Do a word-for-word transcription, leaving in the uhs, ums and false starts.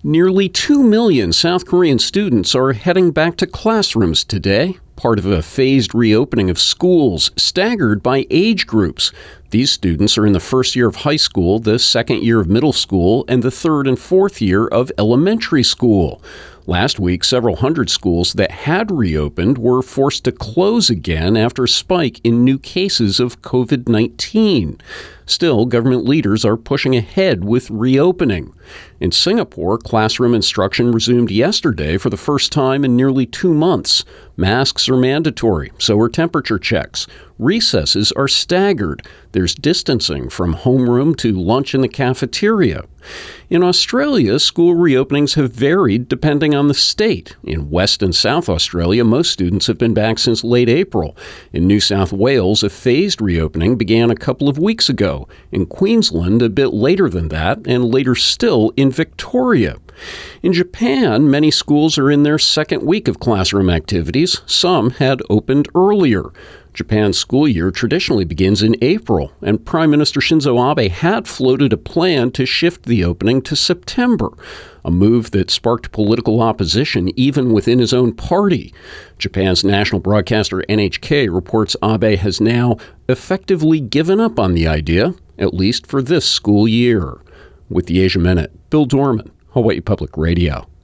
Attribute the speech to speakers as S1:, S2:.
S1: Nearly two million South Korean students are heading back to classrooms today, part of a phased reopening of schools staggered by age groups. These students are in the first year of high school, the second year of middle school, and the third and fourth year of elementary school. Last week, several hundred schools that had reopened were forced to close again after a spike in new cases of covid nineteen. Still, government leaders are pushing ahead with reopening. In Singapore, classroom instruction resumed yesterday for the first time in nearly two months. Masks are mandatory, so are temperature checks. Recesses are staggered. There's distancing from homeroom to lunch in the cafeteria. In Australia, school reopenings have varied depending on the state. In West and South Australia, most students have been back since late April. In New South Wales, a phased reopening began a couple of weeks ago. In Queensland, a bit later than that, and later still in Victoria. In Japan, many schools are in their second week of classroom activities. Some had opened earlier. Japan's school year traditionally begins in April, and Prime Minister Shinzo Abe had floated a plan to shift the opening to September, a move that sparked political opposition even within his own party. Japan's national broadcaster N H K reports Abe has now effectively given up on the idea, at least for this school year. With the Asia Minute, Bill Dorman, Hawaii Public Radio.